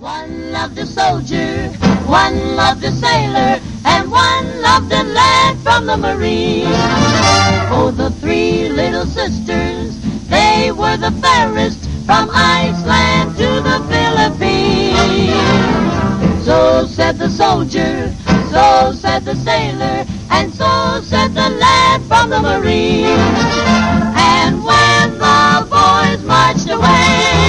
One loved a soldier, one loved a sailor, and one loved a lad from the Marine. Oh, the three little sisters, they were the fairest from Iceland to the Philippines. So said the soldier, so said the sailor, and so said the lad from the Marine. And when the boys marched away,